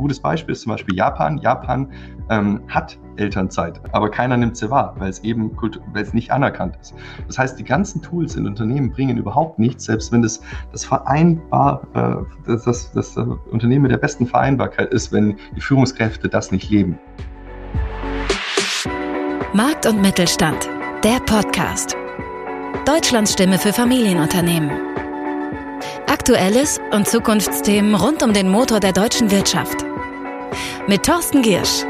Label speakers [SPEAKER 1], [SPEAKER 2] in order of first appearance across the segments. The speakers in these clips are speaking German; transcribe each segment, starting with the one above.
[SPEAKER 1] gutes Beispiel ist zum Beispiel Japan. Japan hat Elternzeit, aber keiner nimmt sie wahr, weil es nicht anerkannt ist. Das heißt, die ganzen Tools in Unternehmen bringen überhaupt nichts, selbst wenn das Unternehmen mit der besten Vereinbarkeit ist, wenn die Führungskräfte das nicht leben.
[SPEAKER 2] Markt und Mittelstand, der Podcast. Deutschlands Stimme für Familienunternehmen. Aktuelles und Zukunftsthemen rund um den Motor der deutschen Wirtschaft. Mit Thorsten Giersch.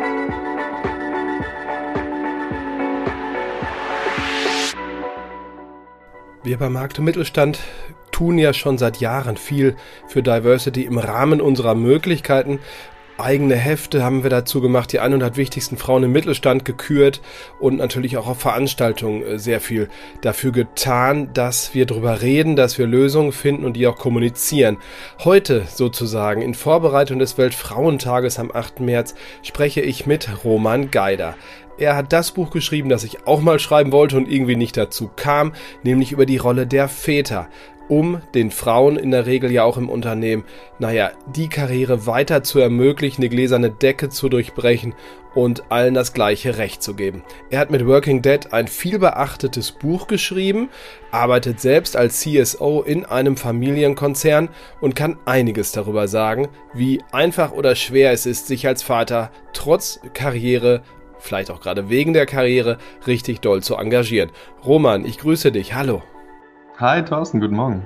[SPEAKER 3] Wir bei Markt und Mittelstand tun ja schon seit Jahren viel für Diversity im Rahmen unserer Möglichkeiten. Eigene Hefte haben wir dazu gemacht, die 100 wichtigsten Frauen im Mittelstand gekürt und natürlich auch auf Veranstaltungen sehr viel dafür getan, dass wir darüber reden, dass wir Lösungen finden und die auch kommunizieren. Heute sozusagen in Vorbereitung des Weltfrauentages am 8. März spreche ich mit Roman Geider. Er hat das Buch geschrieben, das ich auch mal schreiben wollte und irgendwie nicht dazu kam, nämlich über die Rolle der Väter, um den Frauen in der Regel ja auch im Unternehmen, die Karriere weiter zu ermöglichen, die gläserne Decke zu durchbrechen und allen das gleiche Recht zu geben. Er hat mit Working Dad ein viel beachtetes Buch geschrieben, arbeitet selbst als CSO in einem Familienkonzern und kann einiges darüber sagen, wie einfach oder schwer es ist, sich als Vater trotz Karriere, vielleicht auch gerade wegen der Karriere, richtig doll zu engagieren. Roman, ich grüße dich. Hallo.
[SPEAKER 1] Hi Thorsten, guten Morgen.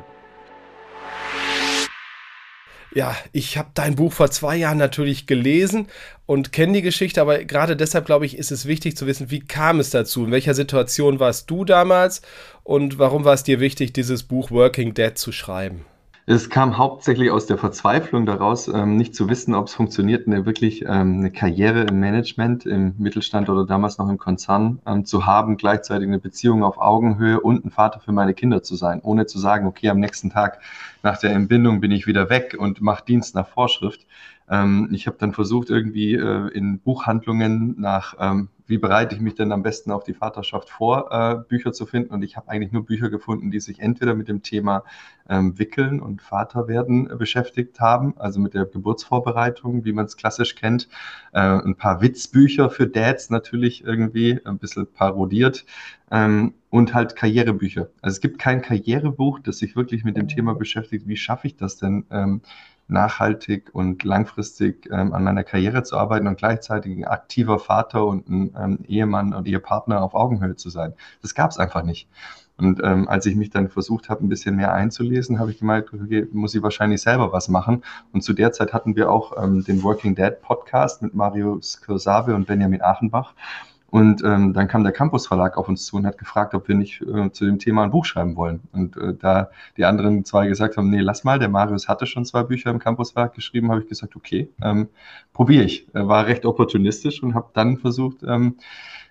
[SPEAKER 3] Ja, ich habe dein Buch vor 2 Jahren natürlich gelesen und kenne die Geschichte, aber gerade deshalb, glaube ich, ist es wichtig zu wissen, wie kam es dazu? In welcher Situation warst du damals und warum war es dir wichtig, dieses Buch Working Dad zu schreiben?
[SPEAKER 1] Es kam hauptsächlich aus der Verzweiflung daraus, nicht zu wissen, ob es funktioniert, eine Karriere im Management, im Mittelstand oder damals noch im Konzern zu haben, gleichzeitig eine Beziehung auf Augenhöhe und ein Vater für meine Kinder zu sein, ohne zu sagen, okay, am nächsten Tag nach der Entbindung bin ich wieder weg und mache Dienst nach Vorschrift. Ich habe dann versucht, irgendwie in Buchhandlungen wie bereite ich mich denn am besten auf die Vaterschaft vor, Bücher zu finden. Und ich habe eigentlich nur Bücher gefunden, die sich entweder mit dem Thema Wickeln und Vaterwerden beschäftigt haben, also mit der Geburtsvorbereitung, wie man es klassisch kennt. Ein paar Witzbücher für Dads natürlich irgendwie, ein bisschen parodiert. Und halt Karrierebücher. Also es gibt kein Karrierebuch, das sich wirklich mit dem Thema beschäftigt, wie schaffe ich das denn, nachhaltig und langfristig an meiner Karriere zu arbeiten und gleichzeitig ein aktiver Vater und ein Ehemann und Ehepartner auf Augenhöhe zu sein. Das gab es einfach nicht. Und als ich mich dann versucht habe, ein bisschen mehr einzulesen, habe ich gemerkt, okay, muss ich wahrscheinlich selber was machen. Und zu der Zeit hatten wir auch den Working Dad Podcast mit Marius Kirsabe und Benjamin Achenbach. Und dann kam der Campus Verlag auf uns zu und hat gefragt, ob wir nicht zu dem Thema ein Buch schreiben wollen. Und da die anderen 2 gesagt haben, nee, lass mal, der Marius hatte schon 2 Bücher im Campus Verlag geschrieben, habe ich gesagt, okay, probiere ich. War recht opportunistisch und habe dann versucht, ein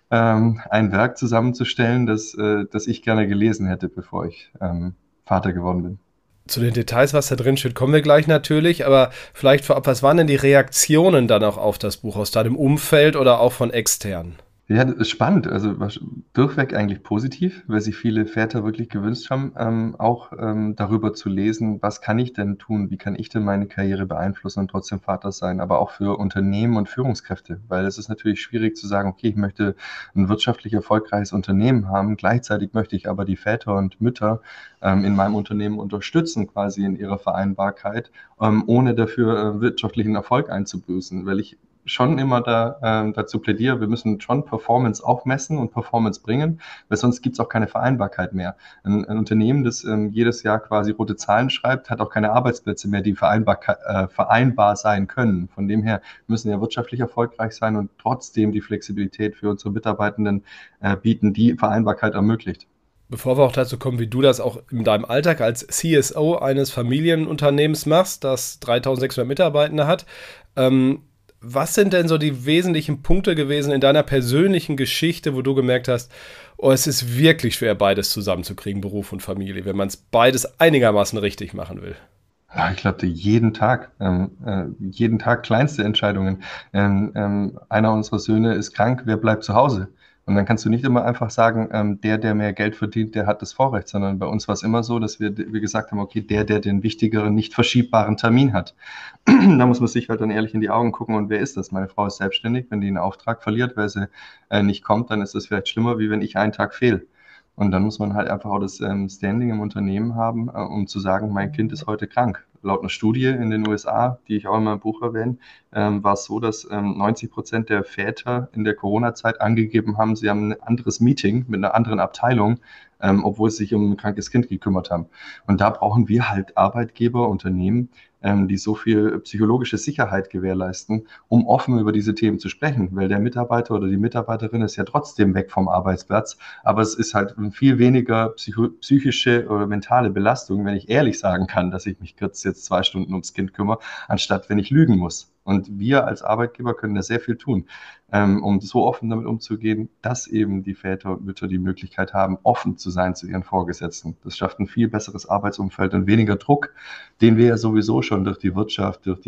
[SPEAKER 1] Werk zusammenzustellen, das ich gerne gelesen hätte, bevor ich Vater geworden bin.
[SPEAKER 3] Zu den Details, was da drin steht, kommen wir gleich natürlich, aber vielleicht vorab, was waren denn die Reaktionen dann auch auf das Buch aus deinem Umfeld oder auch von externen?
[SPEAKER 1] Ja, das ist spannend. Also durchweg eigentlich positiv, weil sich viele Väter wirklich gewünscht haben, auch darüber zu lesen, was kann ich denn tun, wie kann ich denn meine Karriere beeinflussen und trotzdem Vater sein, aber auch für Unternehmen und Führungskräfte, weil es ist natürlich schwierig zu sagen, okay, ich möchte ein wirtschaftlich erfolgreiches Unternehmen haben, gleichzeitig möchte ich aber die Väter und Mütter in meinem Unternehmen unterstützen, quasi in ihrer Vereinbarkeit, ohne dafür wirtschaftlichen Erfolg einzubüßen, weil ich schon immer dazu plädiere, wir müssen schon Performance auch messen und Performance bringen, weil sonst gibt es auch keine Vereinbarkeit mehr. Ein Unternehmen, das jedes Jahr quasi rote Zahlen schreibt, hat auch keine Arbeitsplätze mehr, die vereinbar sein können. Von dem her müssen wir wirtschaftlich erfolgreich sein und trotzdem die Flexibilität für unsere Mitarbeitenden bieten, die Vereinbarkeit ermöglicht.
[SPEAKER 3] Bevor wir auch dazu kommen, wie du das auch in deinem Alltag als CSO eines Familienunternehmens machst, das 3600 Mitarbeitende hat, was sind denn so die wesentlichen Punkte gewesen in deiner persönlichen Geschichte, wo du gemerkt hast, es ist wirklich schwer, beides zusammenzukriegen, Beruf und Familie, wenn man es beides einigermaßen richtig machen will?
[SPEAKER 1] Ja, ich glaube, jeden Tag kleinste Entscheidungen. Einer unserer Söhne ist krank, wer bleibt zu Hause? Und dann kannst du nicht immer einfach sagen, der mehr Geld verdient, der hat das Vorrecht, sondern bei uns war es immer so, dass wir gesagt haben, okay, der den wichtigeren, nicht verschiebbaren Termin hat. Da muss man sich halt dann ehrlich in die Augen gucken, und wer ist das? Meine Frau ist selbstständig, wenn die einen Auftrag verliert, weil sie nicht kommt, dann ist das vielleicht schlimmer, wie wenn ich einen Tag fehle. Und dann muss man halt einfach auch das Standing im Unternehmen haben, um zu sagen, mein Kind ist heute krank. Laut einer Studie in den USA, die ich auch in meinem Buch erwähne, war es so, dass 90% der Väter in der Corona-Zeit angegeben haben, sie haben ein anderes Meeting mit einer anderen Abteilung, obwohl sie sich um ein krankes Kind gekümmert haben. Und da brauchen wir halt Arbeitgeber, Unternehmen, die so viel psychologische Sicherheit gewährleisten, um offen über diese Themen zu sprechen, weil der Mitarbeiter oder die Mitarbeiterin ist ja trotzdem weg vom Arbeitsplatz, aber es ist halt viel weniger psychische oder mentale Belastung, wenn ich ehrlich sagen kann, dass ich mich jetzt 2 Stunden ums Kind kümmere, anstatt wenn ich lügen muss. Und wir als Arbeitgeber können da sehr viel tun, um so offen damit umzugehen, dass eben die Väter und Mütter die Möglichkeit haben, offen zu sein zu ihren Vorgesetzten. Das schafft ein viel besseres Arbeitsumfeld und weniger Druck, den wir ja sowieso schon durch die Wirtschaft, durch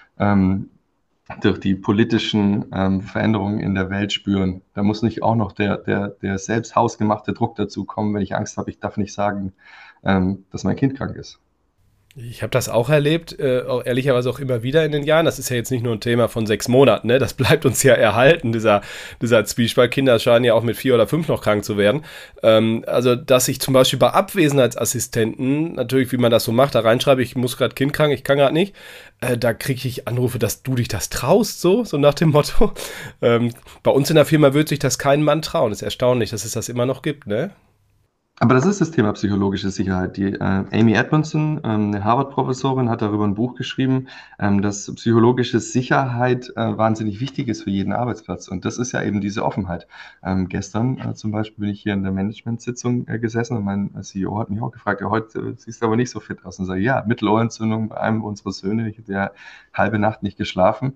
[SPEAKER 1] die politischen Veränderungen in der Welt spüren. Da muss nicht auch noch der selbst hausgemachte Druck dazu kommen, wenn ich Angst habe, ich darf nicht sagen, dass mein Kind krank ist.
[SPEAKER 3] Ich habe das auch erlebt, auch ehrlicherweise auch immer wieder in den Jahren. Das ist ja jetzt nicht nur ein Thema von 6 Monaten, ne? Das bleibt uns ja erhalten, dieser Zwiespalt. Kinder scheinen ja auch mit 4 oder 5 noch krank zu werden. Also, dass ich zum Beispiel bei Abwesenheitsassistenten, natürlich, wie man das so macht, da reinschreibe, ich muss gerade Kind krank, ich kann gerade nicht. Da kriege ich Anrufe, dass du dich das traust, so nach dem Motto. Bei uns in der Firma würde sich das kein Mann trauen. Das ist erstaunlich, dass es das immer noch gibt, ne?
[SPEAKER 1] Aber das ist das Thema psychologische Sicherheit. Die Amy Edmondson, eine Harvard-Professorin, hat darüber ein Buch geschrieben, dass psychologische Sicherheit wahnsinnig wichtig ist für jeden Arbeitsplatz. Und das ist ja eben diese Offenheit. Gestern zum Beispiel bin ich hier in der Management-Sitzung gesessen, und mein CEO hat mich auch gefragt, ja, heute siehst du aber nicht so fit aus. Und sage, ja, Mittelohrentzündung bei einem unserer Söhne, ich habe ja halbe Nacht nicht geschlafen.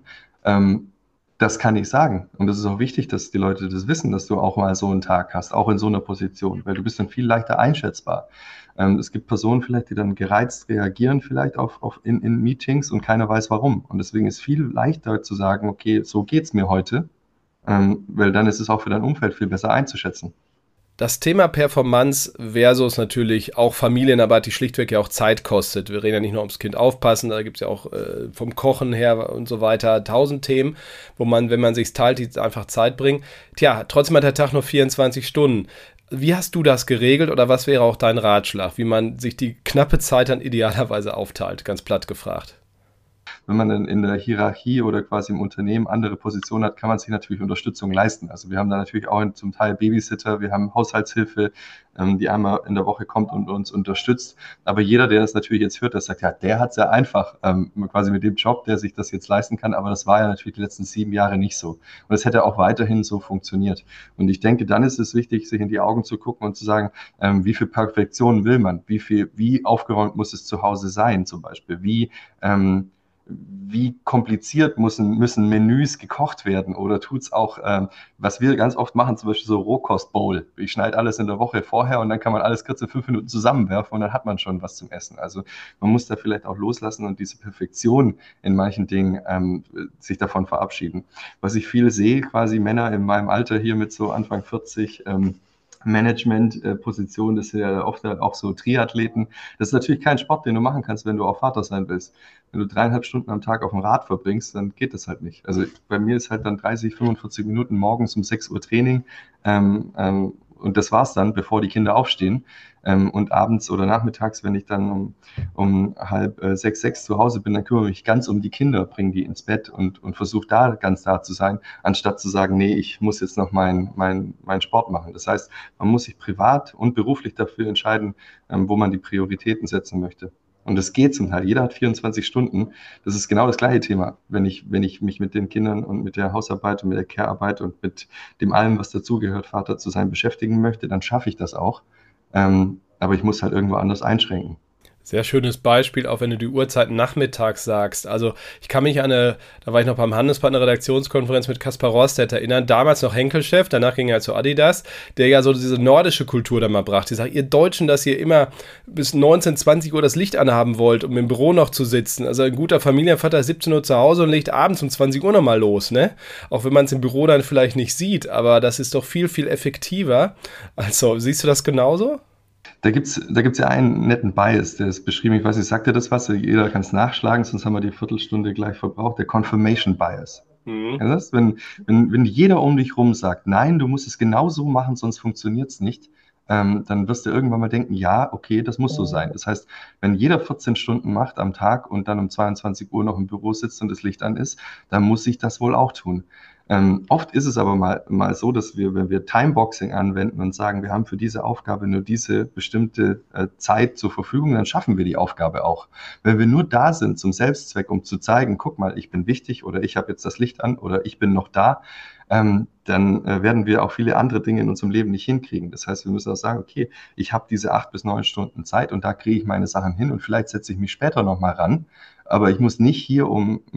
[SPEAKER 1] Das kann ich sagen. Und das ist auch wichtig, dass die Leute das wissen, dass du auch mal so einen Tag hast, auch in so einer Position, weil du bist dann viel leichter einschätzbar. Es gibt Personen vielleicht, die dann gereizt reagieren vielleicht in Meetings, und keiner weiß warum. Und deswegen ist viel leichter zu sagen, okay, so geht's mir heute, weil dann ist es auch für dein Umfeld viel besser einzuschätzen.
[SPEAKER 3] Das Thema Performance versus natürlich auch Familienarbeit, die schlichtweg ja auch Zeit kostet. Wir reden ja nicht nur ums Kind aufpassen, da gibt es ja auch vom Kochen her und so weiter 1000 Themen, wo man, wenn man sich teilt, die einfach Zeit bringen. Tja, trotzdem hat der Tag nur 24 Stunden. Wie hast du das geregelt, oder was wäre auch dein Ratschlag, wie man sich die knappe Zeit dann idealerweise aufteilt, ganz platt gefragt?
[SPEAKER 1] Wenn man dann in der Hierarchie oder quasi im Unternehmen andere Positionen hat, kann man sich natürlich Unterstützung leisten. Also wir haben da natürlich auch zum Teil Babysitter, wir haben Haushaltshilfe, die einmal in der Woche kommt und uns unterstützt. Aber jeder, der das natürlich jetzt hört, der sagt, ja, der hat es ja einfach, quasi mit dem Job, der sich das jetzt leisten kann. Aber das war ja natürlich die letzten 7 Jahre nicht so. Und es hätte auch weiterhin so funktioniert. Und ich denke, dann ist es wichtig, sich in die Augen zu gucken und zu sagen, wie viel Perfektion will man? Wie aufgeräumt muss es zu Hause sein, zum Beispiel? Wie kompliziert müssen Menüs gekocht werden, oder tut's auch, was wir ganz oft machen, zum Beispiel so Rohkost-Bowl. Ich schneide alles in der Woche vorher, und dann kann man alles kurz in 5 Minuten zusammenwerfen, und dann hat man schon was zum Essen. Also man muss da vielleicht auch loslassen und diese Perfektion in manchen Dingen sich davon verabschieden. Was ich viel sehe, quasi Männer in meinem Alter hier mit so Anfang 40, Management-Position, das sind ja oft auch so Triathleten. Das ist natürlich kein Sport, den du machen kannst, wenn du auch Vater sein willst. Wenn du 3,5 Stunden am Tag auf dem Rad verbringst, dann geht das halt nicht. Also bei mir ist halt dann 30, 45 Minuten morgens um 6 Uhr Training, und das war's dann, bevor die Kinder aufstehen. Und abends oder nachmittags, wenn ich dann um 5:30, 6 zu Hause bin, dann kümmere ich mich ganz um die Kinder, bringe die ins Bett und versuche da ganz da zu sein, anstatt zu sagen, nee, ich muss jetzt noch meinen Sport machen. Das heißt, man muss sich privat und beruflich dafür entscheiden, wo man die Prioritäten setzen möchte. Und das geht zum Teil. Jeder hat 24 Stunden. Das ist genau das gleiche Thema. Wenn ich mich mit den Kindern und mit der Hausarbeit und mit der Care-Arbeit und mit dem allem, was dazugehört, Vater zu sein, beschäftigen möchte, dann schaffe ich das auch. Aber ich muss halt irgendwo anders einschränken.
[SPEAKER 3] Sehr schönes Beispiel, auch wenn du die Uhrzeiten nachmittags sagst. Also ich kann mich da war ich noch beim Handelspartner Redaktionskonferenz mit Kaspar Rohrstedt erinnern, damals noch Henkel-Chef, danach ging er zu Adidas, der ja so diese nordische Kultur da mal brachte. Ich sage, ihr Deutschen, dass ihr immer bis 19, 20 Uhr das Licht anhaben wollt, um im Büro noch zu sitzen. Also ein guter Familienvater ist 17 Uhr zu Hause und legt abends um 20 Uhr nochmal los, ne? Auch wenn man es im Büro dann vielleicht nicht sieht, aber das ist doch viel, viel effektiver. Also, siehst du das genauso?
[SPEAKER 1] Da gibt's ja einen netten Bias, der ist beschrieben, ich weiß nicht, sagt dir das was? Jeder kann es nachschlagen, sonst haben wir die Viertelstunde gleich verbraucht, der Confirmation Bias.
[SPEAKER 3] Mhm.
[SPEAKER 1] Ja, wenn jeder um dich rum sagt, nein, du musst es genau so machen, sonst funktioniert es nicht, dann wirst du irgendwann mal denken, ja, okay, das muss so sein. Das heißt, wenn jeder 14 Stunden macht am Tag und dann um 22 Uhr noch im Büro sitzt und das Licht an ist, dann muss ich das wohl auch tun. Oft ist es aber mal so, dass wir, wenn wir Timeboxing anwenden und sagen, wir haben für diese Aufgabe nur diese bestimmte Zeit zur Verfügung, dann schaffen wir die Aufgabe auch. Wenn wir nur da sind zum Selbstzweck, um zu zeigen, guck mal, ich bin wichtig oder ich habe jetzt das Licht an oder ich bin noch da, dann werden wir auch viele andere Dinge in unserem Leben nicht hinkriegen. Das heißt, wir müssen auch sagen, okay, ich habe diese 8 bis 9 Stunden Zeit und da kriege ich meine Sachen hin und vielleicht setze ich mich später nochmal ran. Aber ich muss nicht hier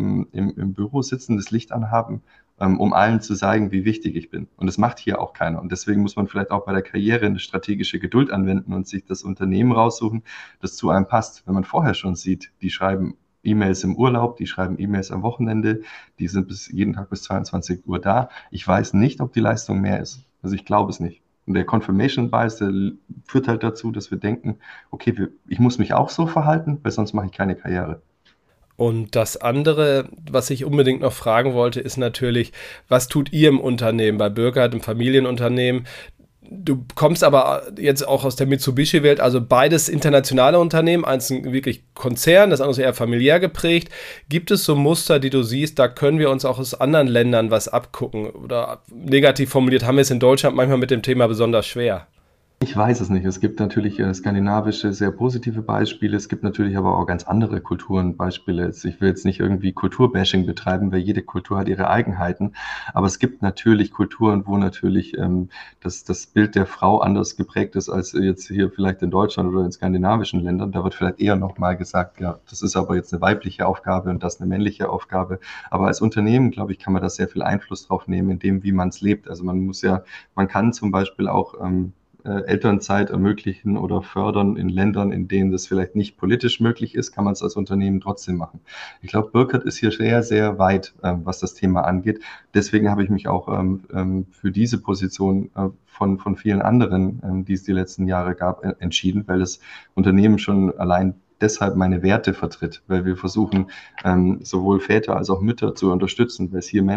[SPEAKER 1] im Büro sitzen, das Licht anhaben, um allen zu zeigen, wie wichtig ich bin. Und das macht hier auch keiner. Und deswegen muss man vielleicht auch bei der Karriere eine strategische Geduld anwenden und sich das Unternehmen raussuchen, das zu einem passt. Wenn man vorher schon sieht, die schreiben E-Mails im Urlaub, die schreiben E-Mails am Wochenende, die sind jeden Tag bis 22 Uhr da. Ich weiß nicht, ob die Leistung mehr ist. Also ich glaube es nicht. Und der Confirmation Bias, der führt halt dazu, dass wir denken, okay, ich muss mich auch so verhalten, weil sonst mache ich keine Karriere.
[SPEAKER 3] Und das andere, was ich unbedingt noch fragen wollte, ist natürlich, was tut ihr im Unternehmen, bei Burkhardt, im Familienunternehmen? Du kommst aber jetzt auch aus der Mitsubishi-Welt, also beides internationale Unternehmen, eins ein wirklich Konzern, das andere ist eher familiär geprägt. Gibt es so Muster, die du siehst, da können wir uns auch aus anderen Ländern was abgucken? Oder negativ formuliert, haben wir es in Deutschland manchmal mit dem Thema besonders schwer?
[SPEAKER 1] Ich weiß es nicht. Es gibt natürlich skandinavische, sehr positive Beispiele. Es gibt natürlich aber auch ganz andere Kulturen, Beispiele. Ich will jetzt nicht irgendwie Kulturbashing betreiben, weil jede Kultur hat ihre Eigenheiten. Aber es gibt natürlich Kulturen, wo natürlich das Bild der Frau anders geprägt ist als jetzt hier vielleicht in Deutschland oder in skandinavischen Ländern. Da wird vielleicht eher nochmal gesagt, ja, das ist aber jetzt eine weibliche Aufgabe und das eine männliche Aufgabe. Aber als Unternehmen, glaube ich, kann man da sehr viel Einfluss drauf nehmen, in dem, wie man es lebt. Also man kann zum Beispiel auch Elternzeit ermöglichen oder fördern in Ländern, in denen das vielleicht nicht politisch möglich ist, kann man es als Unternehmen trotzdem machen. Ich glaube, Burkhardt ist hier sehr, sehr weit, was das Thema angeht. Deswegen habe ich mich auch für diese Position von vielen anderen, die es die letzten Jahre gab, entschieden, weil das Unternehmen schon allein deshalb meine Werte vertritt, weil wir versuchen, sowohl Väter als auch Mütter zu unterstützen, weil es hier im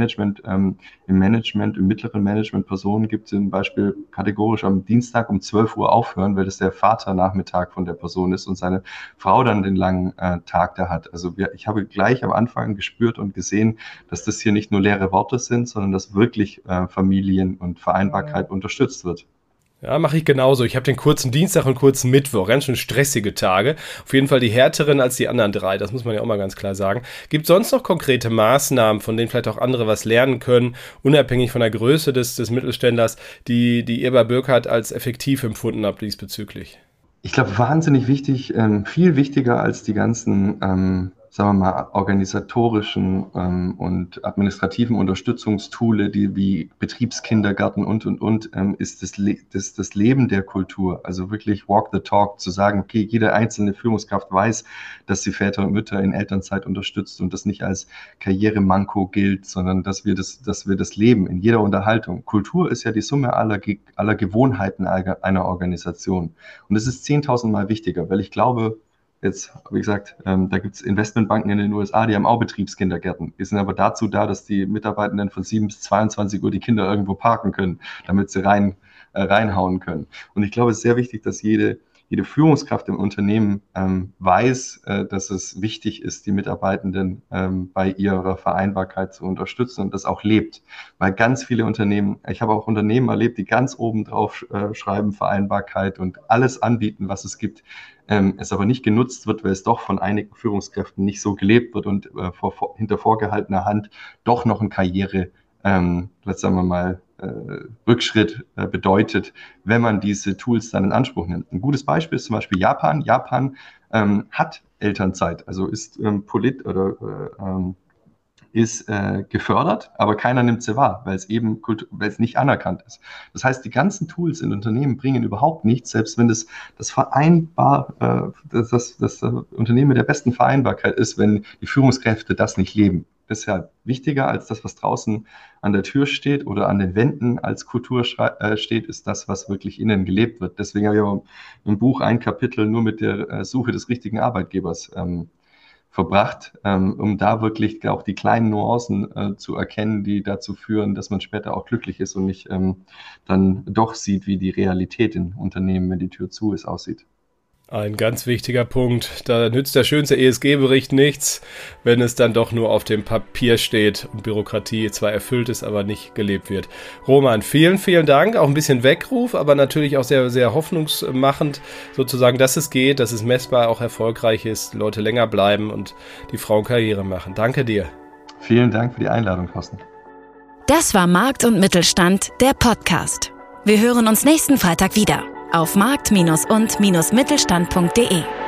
[SPEAKER 1] mittleren Management Personen gibt, die zum Beispiel kategorisch am Dienstag um 12 Uhr aufhören, weil das der Vaternachmittag von der Person ist und seine Frau dann den langen Tag da hat. Also ich habe gleich am Anfang gespürt und gesehen, dass das hier nicht nur leere Worte sind, sondern dass wirklich Familien und Vereinbarkeit unterstützt wird.
[SPEAKER 3] Ja, mache ich genauso. Ich habe den kurzen Dienstag und kurzen Mittwoch, ganz schön stressige Tage. Auf jeden Fall die härteren als die anderen 3, das muss man ja auch mal ganz klar sagen. Gibt es sonst noch konkrete Maßnahmen, von denen vielleicht auch andere was lernen können, unabhängig von der Größe des Mittelständlers, die ihr bei Burkhardt als effektiv empfunden habt diesbezüglich?
[SPEAKER 1] Ich glaube, wahnsinnig wichtig, viel wichtiger als die ganzen, sagen wir mal, organisatorischen und administrativen Unterstützungstoole, die wie Betriebskindergarten und, ist das Leben der Kultur. Also wirklich walk the talk, zu sagen, okay, jede einzelne Führungskraft weiß, dass sie Väter und Mütter in Elternzeit unterstützt und das nicht als Karrieremanko gilt, sondern dass wir das leben in jeder Unterhaltung. Kultur ist ja die Summe aller Gewohnheiten einer Organisation. Und es ist 10.000 Mal wichtiger, weil ich glaube, jetzt, wie gesagt, da gibt es Investmentbanken in den USA, die haben auch Betriebskindergärten. Die sind aber dazu da, dass die Mitarbeitenden von 7 bis 22 Uhr die Kinder irgendwo parken können, damit sie reinhauen können. Und ich glaube, es ist sehr wichtig, dass jede Führungskraft im Unternehmen weiß, dass es wichtig ist, die Mitarbeitenden bei ihrer Vereinbarkeit zu unterstützen und das auch lebt. Weil ganz viele Unternehmen, ich habe auch Unternehmen erlebt, die ganz oben drauf schreiben Vereinbarkeit und alles anbieten, was es gibt, es aber nicht genutzt wird, weil es doch von einigen Führungskräften nicht so gelebt wird und hinter vorgehaltener Hand doch noch ein sagen wir mal, Rückschritt bedeutet, wenn man diese Tools dann in Anspruch nimmt. Ein gutes Beispiel ist zum Beispiel Japan. Japan hat Elternzeit, also ist ist gefördert, aber keiner nimmt sie wahr, weil es nicht anerkannt ist. Das heißt, die ganzen Tools in Unternehmen bringen überhaupt nichts, selbst wenn das Unternehmen mit der besten Vereinbarkeit ist, wenn die Führungskräfte das nicht leben. Deshalb wichtiger als das, was draußen an der Tür steht oder an den Wänden als Kultur steht, ist das, was wirklich innen gelebt wird. Deswegen habe ich im Buch ein Kapitel nur mit der Suche des richtigen Arbeitgebers verbracht, um da wirklich auch die kleinen Nuancen zu erkennen, die dazu führen, dass man später auch glücklich ist und nicht dann doch sieht, wie die Realität in Unternehmen, wenn die Tür zu ist, aussieht.
[SPEAKER 3] Ein ganz wichtiger Punkt. Da nützt der schönste ESG-Bericht nichts, wenn es dann doch nur auf dem Papier steht und Bürokratie zwar erfüllt ist, aber nicht gelebt wird. Roman, vielen, vielen Dank. Auch ein bisschen Weckruf, aber natürlich auch sehr, sehr hoffnungsmachend sozusagen, dass es geht, dass es messbar auch erfolgreich ist, Leute länger bleiben und die Frauen Karriere machen. Danke dir.
[SPEAKER 1] Vielen Dank für die Einladung, Thorsten.
[SPEAKER 2] Das war Markt und Mittelstand, der Podcast. Wir hören uns nächsten Freitag wieder auf markt- und-mittelstand.de.